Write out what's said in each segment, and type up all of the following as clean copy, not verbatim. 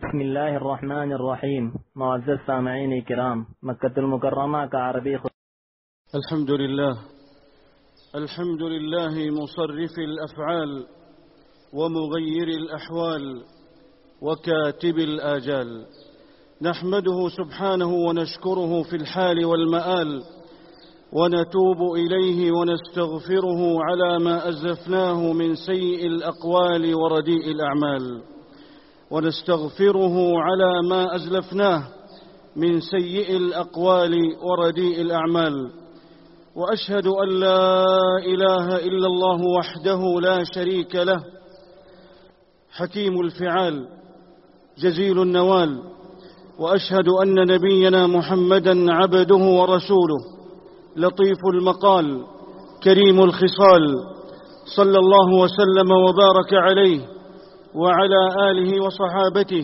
بسم الله الرحمن الرحيم. معزز سامعين الكرام، مكة المكرمة كعربي الحمد لله مصرف الأفعال ومغير الأحوال وكاتب الآجال، نحمده سبحانه ونشكره في الحال والمآل، ونتوب إليه ونستغفره على ما أزلفناه من سيء الأقوال ورديء الأعمال، ونستغفره على ما أزلفناه من سيء الأقوال ورديء الأعمال. وأشهد أن لا إله إلا الله وحده لا شريك له، حكيم الفعال جزيل النوال. وأشهد أن نبينا محمدًا عبده ورسوله، لطيف المقال كريم الخصال، صلى الله وسلم وبارك عليه وعلى آله وصحابته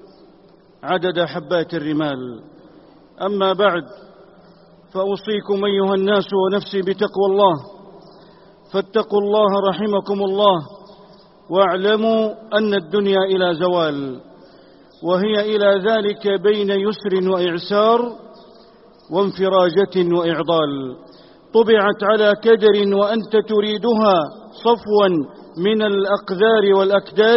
عدد حبات الرمال. أما بعد، فأوصيكم أيها الناس ونفسي بتقوى الله، فاتقوا الله رحمكم الله، واعلموا أن الدنيا إلى زوال، وهي إلى ذلك بين يسر وإعسار وانفراجة وإعضال. طبعت على كدر وأنت تريدها صفوا من الأقذار والأكدار،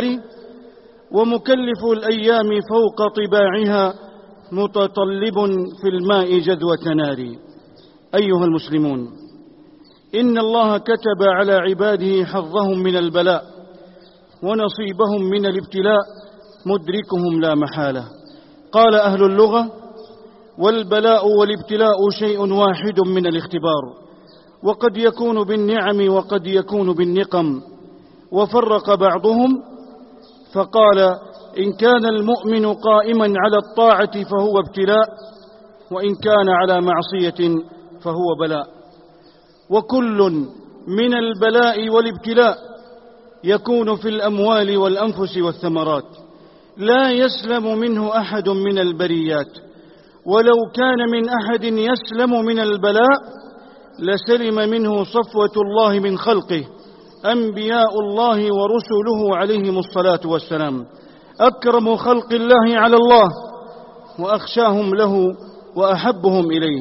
ومكلف الأيام فوق طباعها متطلب في الماء جذوة نار. أيها المسلمون، إن الله كتب على عباده حظهم من البلاء ونصيبهم من الابتلاء مدركهم لا محالة. قال أهل اللغة: والبلاء والابتلاء شيء واحد من الاختبار، وقد يكون بالنعم وقد يكون بالنقم. وفرق بعضهم فقال: إن كان المؤمن قائما على الطاعة فهو ابتلاء، وإن كان على معصية فهو بلاء. وكل من البلاء والابتلاء يكون في الأموال والأنفس والثمرات، لا يسلم منه أحد من البريات. ولو كان من أحد يسلم من البلاء لسلم منه صفوة الله من خلقه، أنبياء الله ورسله عليهم الصلاة والسلام، أكرم خلق الله على الله وأخشاهم له وأحبهم إليه.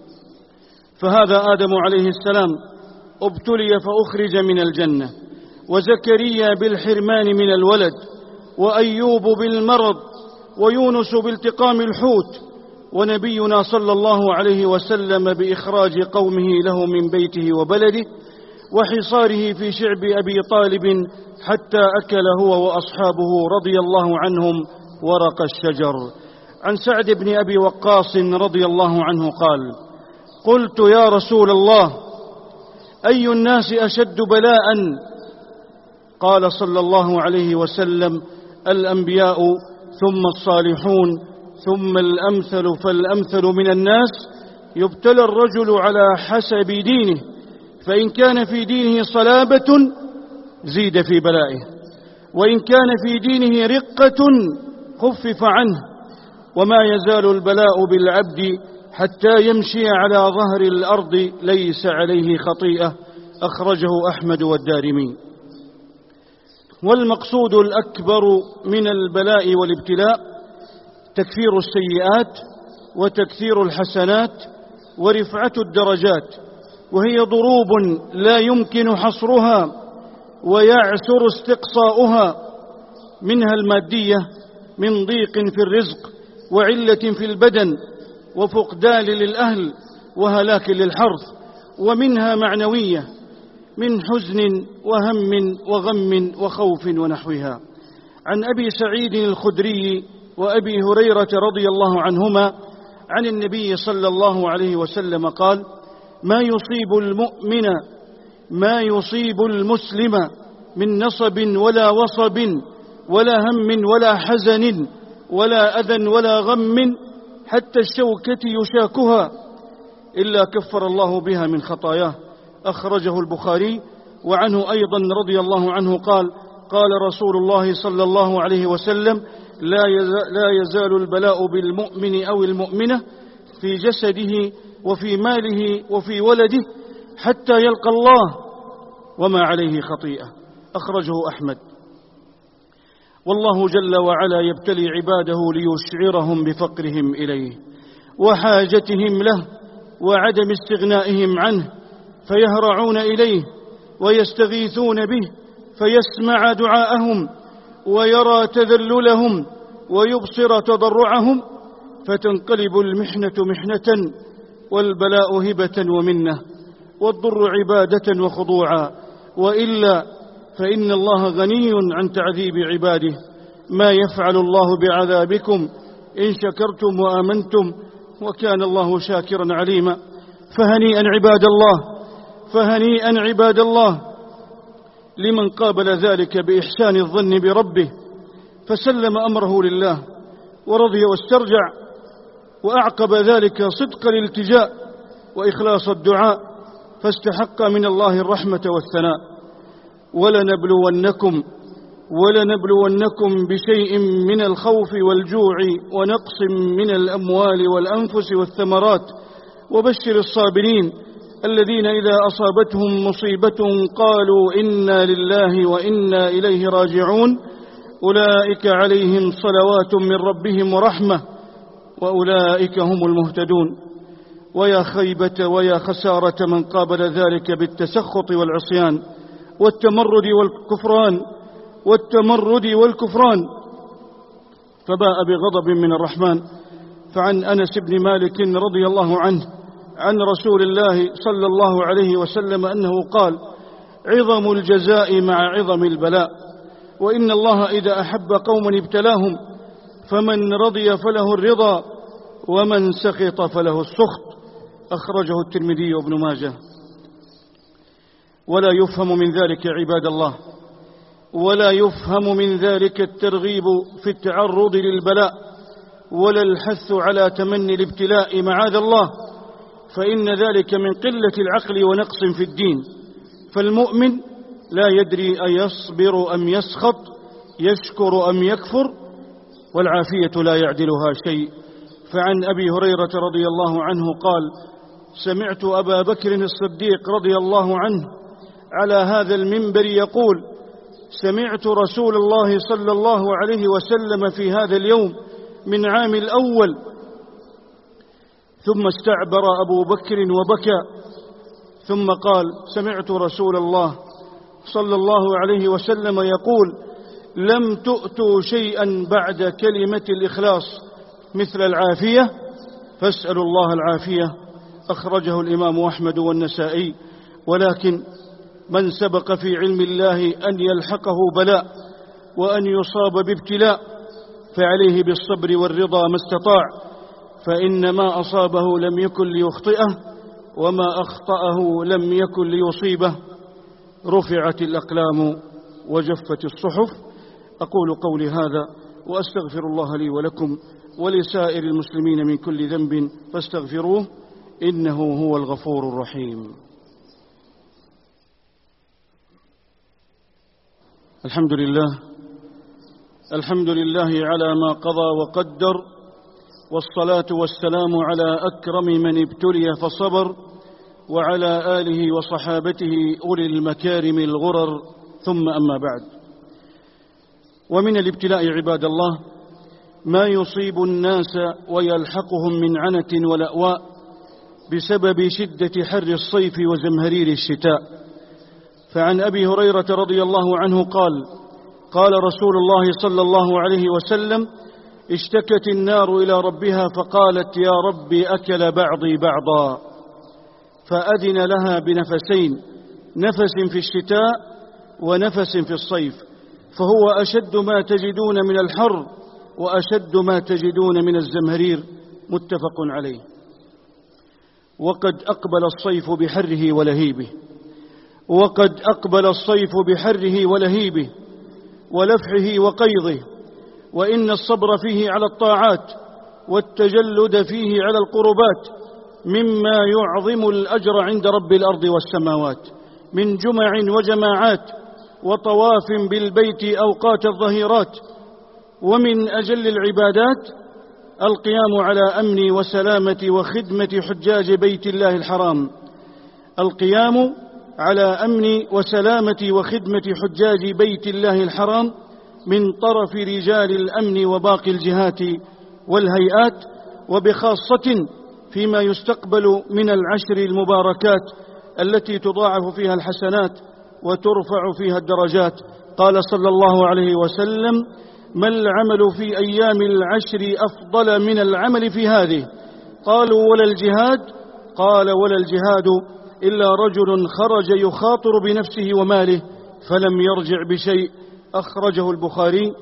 فهذا آدم عليه السلام ابتلي فأخرج من الجنة، وزكريا بالحرمان من الولد، وأيوب بالمرض، ويونس بالتقام الحوت، ونبينا صلى الله عليه وسلم بإخراج قومه له من بيته وبلده، وحصاره في شعب أبي طالب حتى أكل هو وأصحابه رضي الله عنهم ورق الشجر. عن سعد بن أبي وقاص رضي الله عنه قال: قلت يا رسول الله، أي الناس أشد بلاء؟ قال صلى الله عليه وسلم: الأنبياء ثم الصالحون ثم الأمثل فالأمثل من الناس. يبتلى الرجل على حسب دينه، فإن كان في دينه صلابة زيد في بلائه، وإن كان في دينه رقة خفف عنه. وما يزال البلاء بالعبد حتى يمشي على ظهر الأرض ليس عليه خطيئة. أخرجه أحمد والدارمي. والمقصود الأكبر من البلاء والابتلاء تكفير السيئات وتكثير الحسنات ورفعة الدرجات، وهي ضروب لا يمكن حصرها ويعسر استقصاؤها، منها المادية من ضيق في الرزق وعلة في البدن وفقدان للأهل وهلاك للحرث، ومنها معنوية من حزن وهم وغم وخوف ونحوها. عن أبي سعيد الخدري وأبي هريرة رضي الله عنهما عن النبي صلى الله عليه وسلم قال: ما يصيب المسلم من نصب ولا وصب ولا هم ولا حزن ولا أذى ولا غم حتى الشوكة يشاكها إلا كفر الله بها من خطاياه. أخرجه البخاري. وعنه أيضا رضي الله عنه قال: قال رسول الله صلى الله عليه وسلم: لا يزال البلاء بالمؤمن أو المؤمنة في جسده وفي ماله وفي ولده حتى يلقى الله وما عليه خطيئة. أخرجه أحمد. والله جل وعلا يبتلي عباده ليشعرهم بفقرهم إليه وحاجتهم له وعدم استغنائهم عنه، فيهرعون إليه ويستغيثون به فيسمع دعاءهم ويرى تذللهم ويبصر تضرعهم، فتنقلب المحنة محنة والبلاء هبة ومنة والضر عبادة وخضوعا، وإلا فإن الله غني عن تعذيب عباده. ما يفعل الله بعذابكم إن شكرتم وآمنتم وكان الله شاكرا عليما. فهنيئا عباد الله لمن قابل ذلك بإحسان الظن بربه فسلم أمره لله ورضي واسترجع، وأعقب ذلك صدق الالتجاء وإخلاص الدعاء، فاستحق من الله الرحمة والثناء. ولنبلونكم بشيء من الخوف والجوع ونقص من الأموال والأنفس والثمرات وبشر الصابرين الذين إذا أصابتهم مصيبة قالوا إنا لله وإنا إليه راجعون أولئك عليهم صلوات من ربهم ورحمة وأولئك هم المهتدون. ويا خيبة ويا خسارة من قابل ذلك بالتسخط والعصيان والتمرد والكفران فباء بغضب من الرحمن. فعن أنس بن مالك رضي الله عنه عن رسول الله صلى الله عليه وسلم أنه قال: عظم الجزاء مع عظم البلاء، وإن الله إذا أحب قوما ابتلاهم، فمن رضي فله الرضا ومن سخط فله السخط. أخرجه الترمذي وابن ماجه. ولا يفهم من ذلك عباد الله، ولا يفهم من ذلك الترغيب في التعرض للبلاء ولا الحث على تمني الابتلاء معاذ الله، فإن ذلك من قلة العقل ونقص في الدين. فالمؤمن لا يدري أيصبر أم يسخط، يشكر أم يكفر، والعافية لا يعدلها شيء. فعن أبي هريرة رضي الله عنه قال: سمعت أبا بكر الصديق رضي الله عنه على هذا المنبر يقول: سمعت رسول الله صلى الله عليه وسلم في هذا اليوم من عام الأول. ثم استعبر أبو بكر وبكى، ثم قال: سمعت رسول الله صلى الله عليه وسلم يقول: لم تؤتوا شيئا بعد كلمة الإخلاص مثل العافية، فاسألوا الله العافية. أخرجه الإمام أحمد والنسائي. ولكن من سبق في علم الله أن يلحقه بلاء وأن يصاب بابتلاء فعليه بالصبر والرضا ما استطاع، فإن ما أصابه لم يكن ليخطئه وما أخطأه لم يكن ليصيبه. رفعت الأقلام وجفت الصحف. أقول قولي هذا وأستغفر الله لي ولكم ولسائر المسلمين من كل ذنب فاستغفروه إنه هو الغفور الرحيم. الحمد لله على ما قضى وقدر، والصلاة والسلام على أكرم من ابتلي فصبر، وعلى آله وصحابته أولي المكارم الغرر، ثم أما بعد. ومن الابتلاء عباد الله ما يصيب الناس ويلحقهم من عنة ولأواء بسبب شدة حر الصيف وزمهرير الشتاء. فعن أبي هريرة رضي الله عنه قال: قال رسول الله صلى الله عليه وسلم: اشتكت النار إلى ربها فقالت: يا رب أكل بعضي بعضا، فأذن لها بنفسين، نفس في الشتاء ونفس في الصيف، فهو أشد ما تجدون من الحر وأشد ما تجدون من الزمهرير. متفق عليه. وقد أقبل الصيف بحره ولهيبه ولفحه وقيضه، وإن الصبر فيه على الطاعات والتجلد فيه على القربات مما يعظم الأجر عند رب الأرض والسماوات، من جمع وجماعات وطواف بالبيت أوقات الظهيرات. ومن أجل العبادات القيام على أمن وسلامة وخدمة حجاج بيت الله الحرام. القيام على أمن وسلامة وخدمة حجاج بيت الله الحرام من طرف رجال الأمن وباقي الجهات والهيئات، وبخاصة فيما يستقبل من العشر المباركات التي تضاعف فيها الحسنات وترفع فيها الدرجات. قال صلى الله عليه وسلم: ما العمل في أيام العشر أفضل من العمل في هذه؟ قالوا: ولا الجهاد؟ قال: ولا الجهاد إلا رجل خرج يخاطر بنفسه وماله فلم يرجع بشيء. أخرجه البخاري.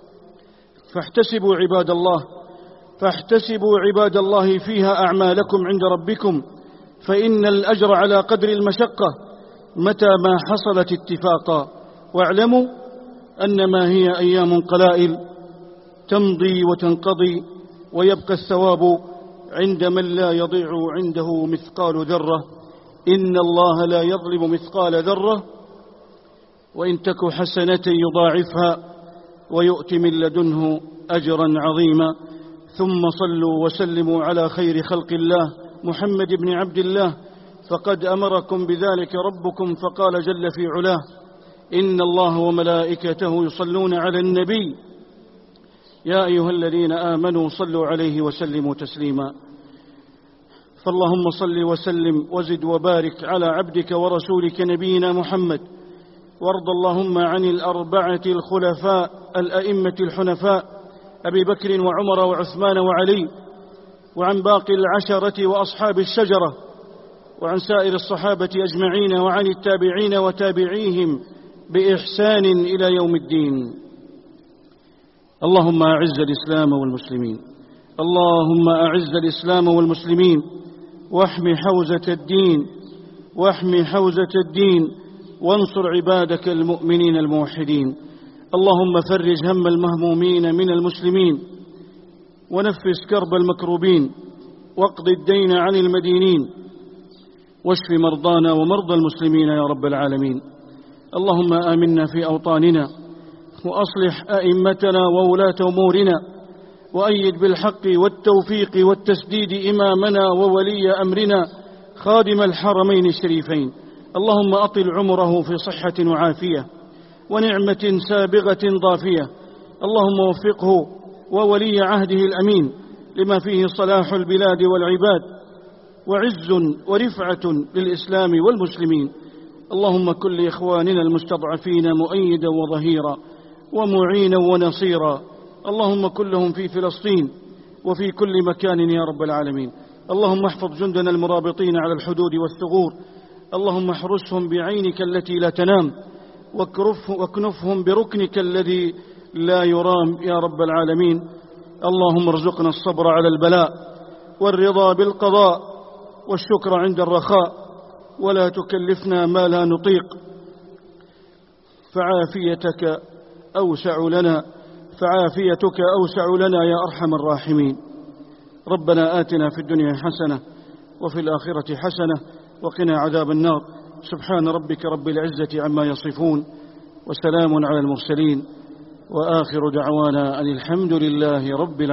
فاحتسبوا عباد الله فيها أعمالكم عند ربكم، فإن الأجر على قدر المشقة متى ما حصلت اتفاقا. واعلموا أنما هي أيام قلائل تمضي وتنقضي، ويبقى الثواب عند من لا يضيع عنده مثقال ذرة. إن الله لا يظلم مثقال ذرة، وإن تك حسنة يضاعفها ويؤت من لدنه أجرا عظيما. ثم صلوا وسلموا على خير خلق الله محمد بن عبد الله، فقد أمركم بذلك ربكم فقال جل في علاه: إن الله وملائكته يصلون على النبي يا أيها الذين آمنوا صلوا عليه وسلموا تسليما. فاللهم صل وسلم وزد وبارك على عبدك ورسولك نبينا محمد، وارض اللهم عن الأربعة الخلفاء الأئمة الحنفاء أبي بكر وعمر وعثمان وعلي، وعن باقي العشرة وأصحاب الشجرة، وعن سائر الصحابة أجمعين، وعن التابعين وتابعيهم بإحسان إلى يوم الدين. اللهم أعز الإسلام والمسلمين، اللهم أعز الإسلام والمسلمين، واحمي حوزة الدين، وانصر عبادك المؤمنين الموحدين. اللهم فرج هم المهمومين من المسلمين، ونفس كرب المكروبين، واقض الدين عن المدينين، واشف مرضانا ومرضى المسلمين يا رب العالمين. اللهم آمنا في أوطاننا، وأصلح أئمتنا وولاة أمورنا، وأيد بالحق والتوفيق والتسديد إمامنا وولي أمرنا خادم الحرمين الشريفين. اللهم أطل عمره في صحة وعافية ونعمة سابغة ضافية. اللهم وفقه وولي عهده الأمين لما فيه صلاح البلاد والعباد وعز ورفعة للإسلام والمسلمين. اللهم كن لإخواننا المستضعفين مؤيدا وظهيرا ومعينا ونصيرا. اللهم كن لهم في فلسطين وفي كل مكان يا رب العالمين. اللهم احفظ جندنا المرابطين على الحدود والثغور. اللهم احرسهم بعينك التي لا تنام، واكنفهم بركنك الذي لا يرام يا رب العالمين. اللهم ارزقنا الصبر على البلاء، والرضا بالقضاء، والشكر عند الرخاء، ولا تكلفنا ما لا نطيق، فعافيتك أوسع لنا يا أرحم الراحمين. ربنا آتنا في الدنيا حسنة وفي الآخرة حسنة وقنا عذاب النار. سبحان ربك رب العزة عما يصفون، وسلام على المرسلين، وآخر دعوانا أن الحمد لله رب العالمين.